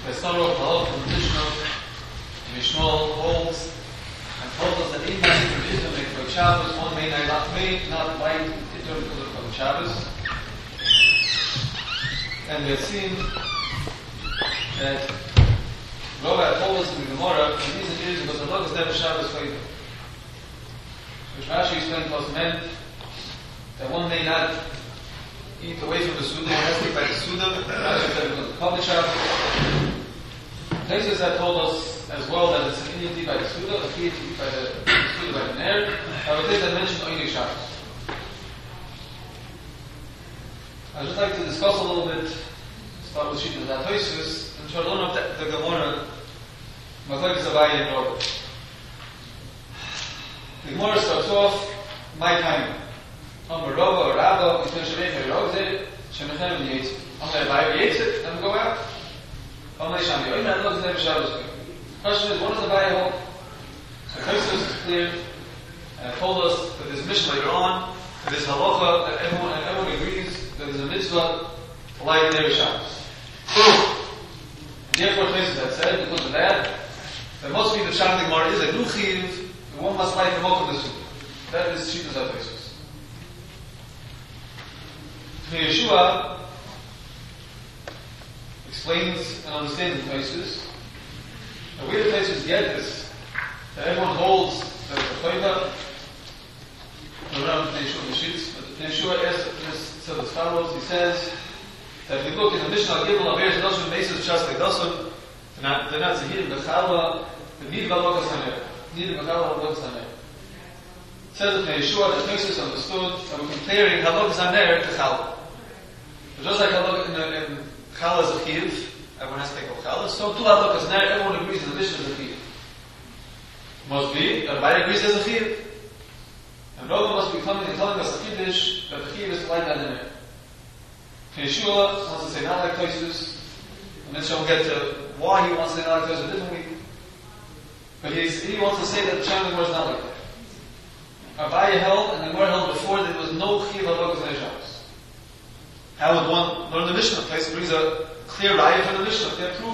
Start off halach from the Mishnah. Mishmal holds and told us that in that tradition make for Shabbos, one may not light in terms of Shabbos. And we have seen that Rabbi told us in the Gemara, and these years because the Lord is never Shabbos favor. Which Rashi explained to us meant that one may not eat away from the Suda, one has to eat by the Suda, Rashi said because of public Shabbos. Places that told us as well that it's an Indian tea by the Suda, a key to eat by the Suda by the Nair. However, places that mentioned Oinik Shabbos. I'd just like to discuss a little bit, start with Shita Zatoisus, and try to learn up the Gemara, Machlokes Abaye and Rava. The Gemara starts off, my time. Amar Rava or Rabba, it's been Shemech Rogze, Shemechem and Yetzit. Amar Abaye Yetzit, and we go out. Amar Shami, Oinik Shabbos never Shabbos. Question is, what does Abaye hold? So Toisus is clear, and it told us that this mission later on, that this halacha, that everyone agrees that there's a mitzvah to light Erev Shabbos. And therefore, Toisus had said, because of that, there must be the Shabbat Gemara is a new chiv, and one must light the Mokum the Suda. That is Shita Zatoisus. Yeshua explains and understands the Toisus. The way the Toisus get this, that everyone holds that the Chayva around the Yeshua Mishitz, but the Yeshua says as follows, he says that if you look in the Mishnah, Gimel Aver Shadashim Meses Shas Ledasim, they're not Zahir B'chalva, the Nid B'alokas Haner. Nid B'chalva B'alokas Haner. It says that Yeshua, that Toisus understood that we're comparing Halokas Haner to Chalva. Just like in Chalva is a Chiv, everyone has to take off Chalva, so to Halokas Haner, everyone agrees that the Mishnah is a Chiv. Must be that everybody agrees there's a Chiv. And Rava must be coming and telling us a Kiddush that the Chiv is like that in there. Yeshua wants to say not like Toisus, and then she'll get to why he wants to say not like Toisus differently. But he wants to say that the Shabbat Gemara is not like that. Abaye held, and the Gemara held before, that there was no Chiv Halakas in Shabbos. How would one learn the Mishnah? Toisus brings a clear raya from the Mishnah, clear proof.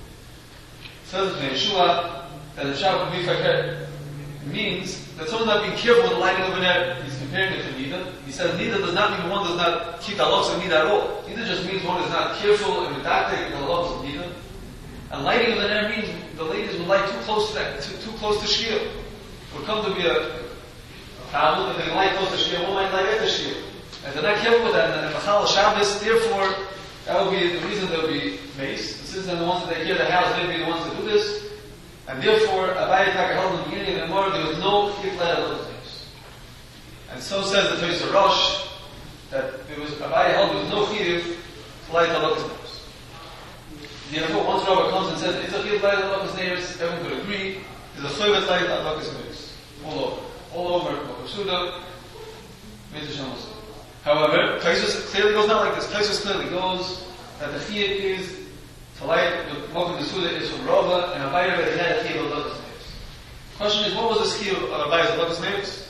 It says in Yeshua that the Shabbat can be fakir. It means that someone's not being careful with the lighting of an air. He's comparing it to Nida. He says Nida does not mean one does not keep the halachos of Nida at all. Nida just means one is not careful and medactic the halachos of Nida. And lighting of an air means the ladies would light too close to that, too close to Shia. It would come to be a problem if they light close to Shia, one might light at the Shia. And they're not careful with that, and then in Machal Shabbos, therefore, that would be the reason there would be mace. And since they're the ones that take care of the house, they'd be the ones to do this. And therefore, Abaye Taka held in the beginning of the Gemara, there was no Kiflet of those things. And so says the Toisus Rosh, that there was, Abaye held there was no Chiv to light the Halakas Neiros. Therefore, once Rabbi comes and says, it's a Chiv to light the Halakas Neiros, everyone could agree, there's a Chayv to light the Halakas Neiros. All over, Mokum Suda, Mitzvah Shem Suda. However, Toisus clearly goes not like this. Toisus clearly goes that the Chiv is to light the Mokum the Suda is from Rava, and Abaye already had a Chiv of Halakas Neiros. Question is, what was this Chiv of Abaye's Halakas Neiros?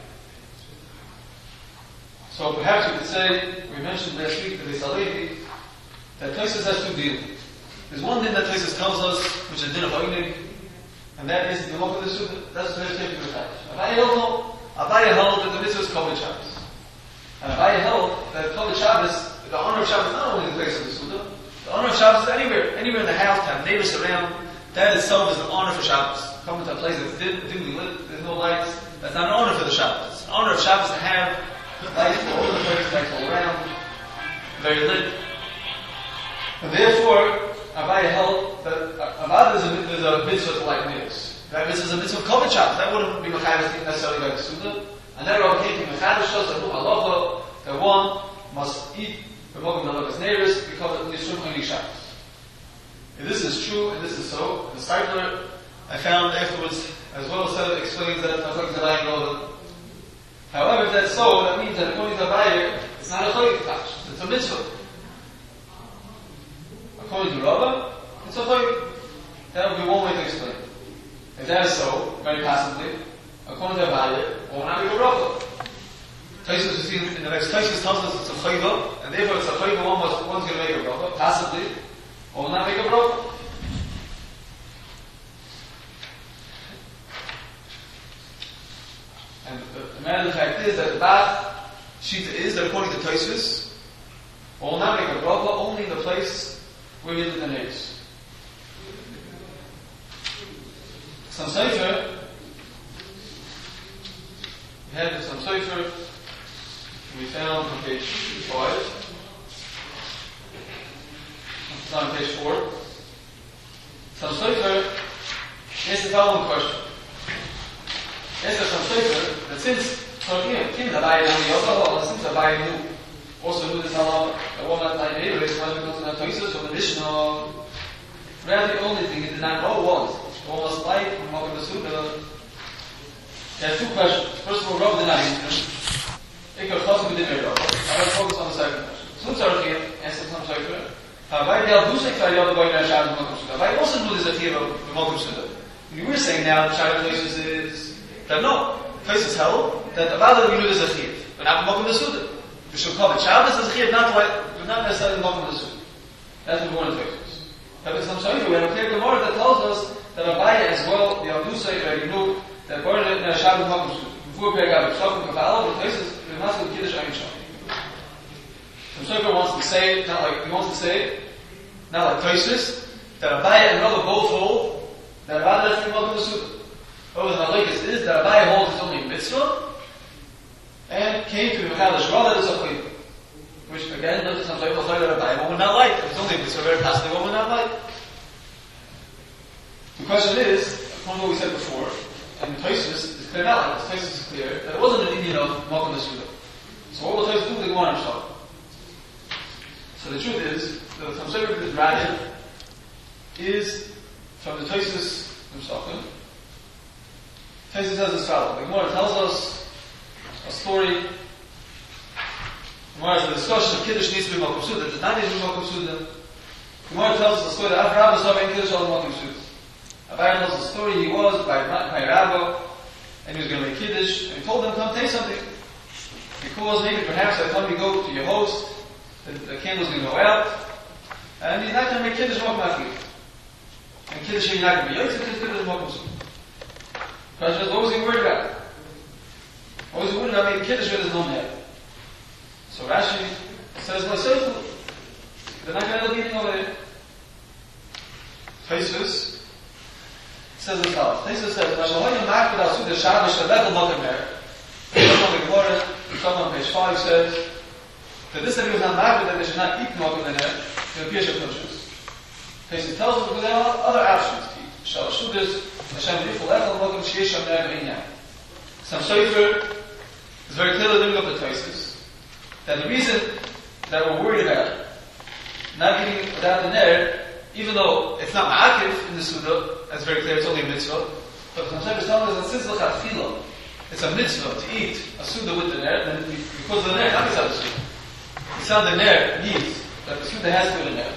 So perhaps we could say, we mentioned last week, the Beis Halevi, that Toisus has two deals. There's one thing that Toisus tells us, which is din of Oinig, and that is the Mokum the Suda. That's the Toisus taking the Shabbos. Abaye held no. Abaye held that the mitzvah is Kovod Shabbos. And Abaye held that Kovod Shabbos, the honor of Shabbos is not only the place of the Suda, the honor of Shabbos is anywhere in the house, to have neighbors around, that itself is an honor for Shabbos. Coming to a place that's dimly lit, there's no lights, that's not an honor for the Shabbos. It's an honor of Shabbos to have lights all over the place, lights all around, very lit. And therefore, Abaye held that there's a mitzvah to light neighbors. That mitzvah is a mitzvah of Kovod Shabbos. That wouldn't be Mechavis necessarily by the Suda. And that Rabbi came to Mechavis shows that halacha, that one must eat the Mokum Halakas Neiros because of Yisrum Oinik Shabbos. If this is true, and this is so, the Steipler I found afterwards, as well as explains that Machlokes Abaye and Rava. However, if that's so, that means that according to Abaye, it's not a Choyik touch, it's a mitzvah. According to Rava, it's a Choyik. That would be one way to explain. If that is so, very possibly, according to Abaye, it will not be a Rava. Toisus, you see, in the next Toisus tells us it's a Chayva, and therefore it's a Chayva, one's going to make a Rava, possibly, or will not make a Rava. Shita is that according to Tosfos, will not make a bracha only in the place where you live the names. Some Sefer, we have some Sefer, we found on page 5. It's on page 4. Some Sefer asks the following question. Asks some Sefer that since Kim Abai since Abai knew, also knew this halach, that one might like neighbor is when it comes to the Tosfos or the Mishnah. Rather, the only thing he did not know was almost like Malkum Suda. He has two questions. First of all, Rav did not answer. Ikar Chosm did not know. I will focus on the second question. Soon Tzarechim answered some Sefer. Abai Del Dusek Fayod Abai Ner Shad Malkum Suda. Abai also knew this Akira of Malkum Suda. We were saying now the Shad Tosfos is that no. Tosfos held that about we knew this Akira, but not Malkum Suda. We should call it Shabbos as Akira, not necessarily Malkum Suda. That's the one of Tosfos. But in some Sefer, we have a clear Gemara that tells us that Abai as well, the Abdusay already knew that Baruch Ner Shabbos Malkum Suda. Before Pergab, Shlokim Kafal, but Tosfos is not the Kiddush Ayin Shom. Some Sefer wants to say, not like Tosfos, that Abai and Rabba both hold that Abai left from Malkum Suda. What was Malekes is that Abai holds it's only a mitzvah and came to Mechadish Rabba as a chayv. Which again, doesn't sound like that Abai one would not like. If it's only a mitzvah, very passing one would not like. The question is, from what we said before, and Tosfos is clear now, like Tosfos is clear, that it wasn't an Indian of Malkum Suda. So what will Tosfos do? The Gemara himself. So the truth is, the Tamsevik that is Radin is from the Tosfos himself. Tosfos says as follows. The Gemara tells us a story. The Gemara has a discussion of Kiddush needs to be Malkum Suda. Does not need to be Malkum Suda. The Gemara tells us a story that Rabba saw in Kiddush all Malkum Suda. Abai tells the story he was by Rabba, and he was going to make Kiddush, and he told them, come take something. Because maybe perhaps by the time you go to your host, the candle's going to go out, and he's not going to make Kiddush Malkum Achir. And Kiddush he's not going to be Yotze, because Kiddush Malkum Suda. Question is, what was he worried about? What was he worried about making Kiddush with his own head? So Rashi says, no, so they're not going to end up eating over there. Tosfos says as follows. Tosfos says, Mashahoyim Makbid Al Suda Shabbos Shabbat Malkum Mer. Someone the Gemara, someone on page 5 says that this that he was not Makbid, that they should not eat Malkum Mer, it appears to Tosfos. Tosfos tells us that there are other options to eat. Shalosh Sudas, Hashem Riful Echel Malkum Sheish Amner Meinya. Some Sefer is very clearly living up to Tosfos that the reason that we're worried about not eating without the ner, even though it's not ma'akiv in the Suda, that's very clear, it's only a mitzvah, but the Hashem is telling us that since l'chatchila, it's a mitzvah to eat a Suda with the ner, then because of the ner, not because of the Suda. It's not the ner needs, that the Suda has to be a ner.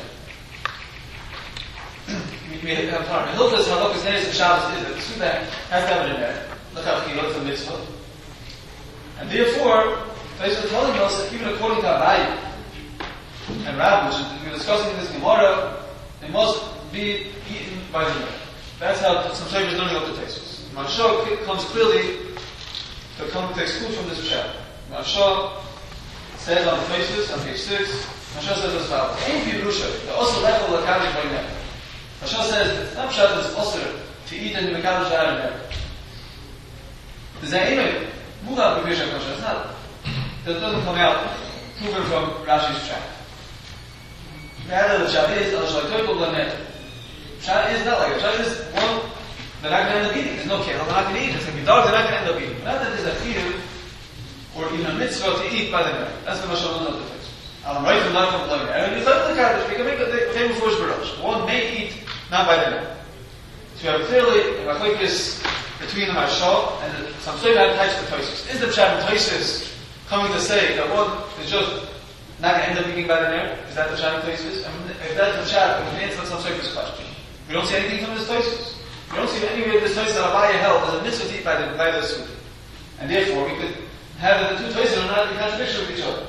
We have time. The Hilchos Halakas Neres and Shabbos is that the Suda has to have a ner, l'chatchila, it's a mitzvah. And therefore, Tosfos is telling us that even according to Abai and Rav, which we're discussing in this Gemara, it must be eaten by the ner. That's how some Sefer is learning up the Tosfos. Maharsha comes clearly to exclude from this chapter. Maharsha says on the Tosfos, on page 6, Maharsha says as follows: Ein Pirusha, the also lechol l'kadosh by ner. Maharsha says it's not pshat that it's also to eat and l'kadosh by ner. Does that even move out the Pirusha Maharsha? It's not. That doesn't come out proven from Rashi's track. Rather, the Pshat is al-shaytoikol l'ner. Pshat is not like it. Pshat is one, they're not going to end up eating. There's no candle, they're not going to eat. It's going to be dark, they're not going to end up eating. Not that there's a chiyuv or even a mitzvah to eat by the ner. That's the Mashal of the text. I'll write them not from the ner. And you thought the Kaddish, we can make the table for Shbarosh. One may eat not by the ner. So you have clearly a machlokes between the Mashal and some sort of types of Tosfos. Is the Pshat in Tosfos coming to say that one is just not going to end up eating by the ner? Is that the Pshat in Tosfos? I mean, if that's the Pshat, we can answer some surface question. We don't see anything from this Tosfos. We don't see anywhere in this Tosfos that Abaye held as a mitzvah to eat by the Suda. And therefore, we could have the two Tosfos are not in contradiction with each other.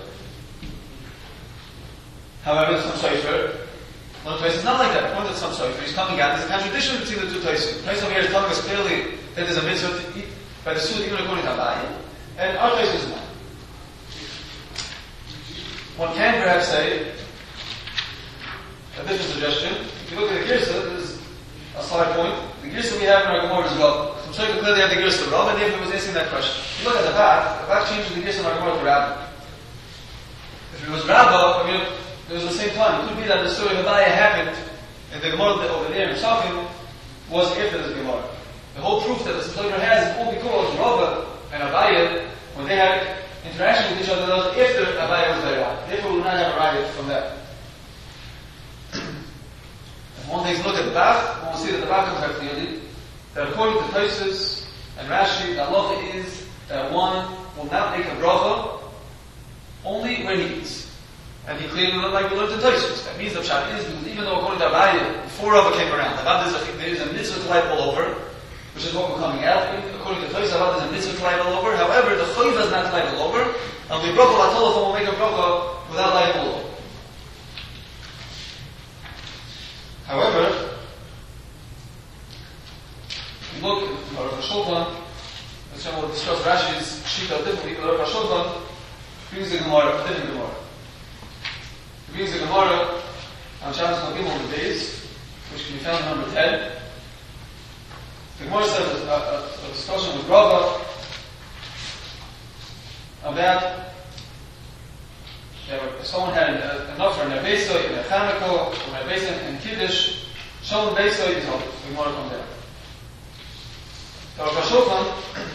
However, some Sefer, one Tosfos is not like that. One that some Sefer is coming out, there's a contradiction between the two Tosfos. The Tosfos here is telling us clearly that there's a mitzvah to eat by the Suda even according to Abaye, and our Tosfos is not. one can perhaps say a different suggestion. If you look at the Girsa, there's a side point. The Girsa we have in our Gemara as well. So Shlomo clearly had the Girsa Rav, and therefore was answering that question. If you look at the Bach changes the Girsa in our Gemara to Rabbi. If it was Rabba, it was the same time. It could be that the story of Abaya happened, and the Gemara over there in Shafim was after this Gemara. The whole proof that the Shlomo has is all because Rabba and Abaya, when they had interaction with each other, that was after Abaya was Bayra. Therefore, we will not have a riot from that. If one takes a look at the Bach, one will see that the Bach comes out clearly that according to Tosfos and Rashi, the halacha is that one will not make a bracha only when he eats. And he clearly looked like we learned in Tosfos. That means the pshat is, because even though according to Abaya, before Rava came around, there is a mitzvah to light all over, which is what we're coming out. According to Tosfos, there's a mitzvah to light all over. However, the chayva is not to light all over, and the bracha l'tolof will make a bracha without lighting all over. However, if you look at Rav Shulchan, let's say we'll discuss Rashi's shita differently, but Rav Shulchan brings the Gemara, a different Gemara. He brings the Gemara on Shabbos Magim on the days, which can be found in number 10. The Gemara says a discussion with Rava about if someone had an offer in their Beisoy, in their Chanukah, or in their Beisoy and Kiddush, Shalom Beisoy is over. The Gemara comes down. So Rav Shulchan,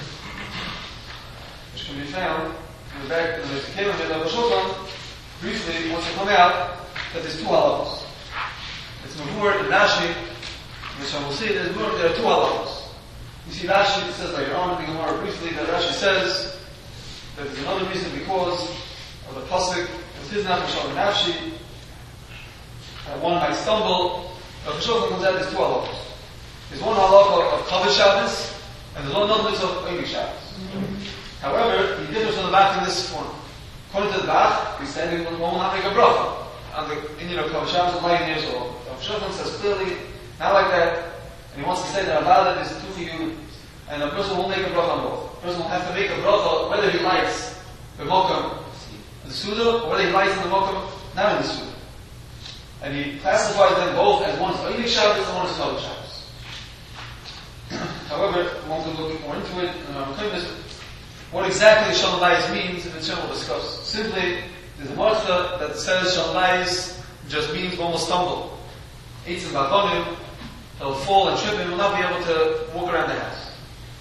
which can be found in the back in the Kevin of Rav Shulchan, briefly wants to come out that there's two halachos. It's Mavur and Rashi, which I will see there are two halachos. You see Rashi, it says later on in the Gemara briefly that Rashi says that there's another reason because of the pasuk, it is not Mishal Nafshi, one might stumble. Rav Shulchan comes out there's two halachos. There's one halacha of Kavod Shabbos, and there's another of Einik Shabbos. However, he differs from the Bach in this form. According to the Bach, we said one will not make a bracha on the Indian of Kavod Shabbos of lighting years old. Rav Shulchan says clearly, not like that, and he wants to say that Avada is two chiyuvim, and a person will make a bracha on both. A person will have to make a bracha whether he lights the Mokum, the Suda, or whether he lights in the Mokum, not in the Suda. And he classifies them both as one is Einik Shabbos and one is Kavod Shabbos. However, we want to look more into it, and what exactly Shalom Bayis means, and then we'll discuss. Simply, there's a martha that says Shalom Bayis just means one will stumble. Eitz and Bakonim, he'll fall and trip and will not be able to walk around the house.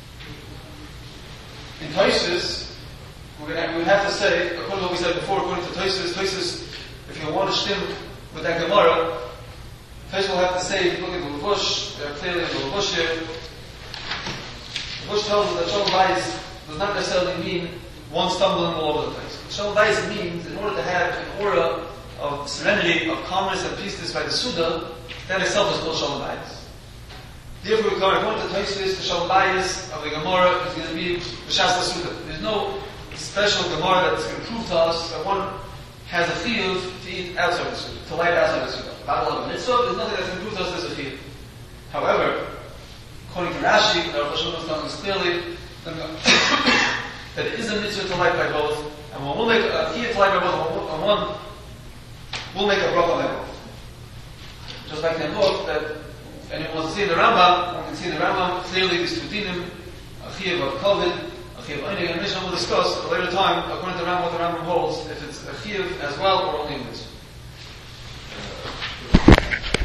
In Tosfos, we would have to say, according to what we said before, according to Tosfos, if you want to stim with that Gemara, Tosfos will have to say, if you look at the Levush, they're clearly in the Levush here. The Levush tells us that Shalom Bayis does not necessarily mean one stumbling all over the place. Shalom Bayis means, in order to have an aura of serenity, of calmness and peace by the Suda, that itself is called Shalom Bayis. Therefore, according to Tosfos, the Shalom Bayis of the Gemara is going to be B'shas the Suda. There's no special Gemara that's going to prove to us that one has a chiyuv to eat outside the Suda, to light outside the Suda. Battle of a mitzvah, there's nothing that's going to prove to us there's a chiyuv. However, according to Rashi, the Rav Shulchan is telling us clearly that it is a mitzvah to light by both, and when we'll make a chiyuv to light by both, and one will make a bracha by both. Just like in the book that if anyone wants to see in the Rambam, one can see in the Rambam clearly these two dinim, a chiyuv of Kavod, a chiyuv Einik, and Mishnah will discuss at a later time, according to the Rambam, what the Rambam holds, if it's a chiyuv as well or only a mitzvah.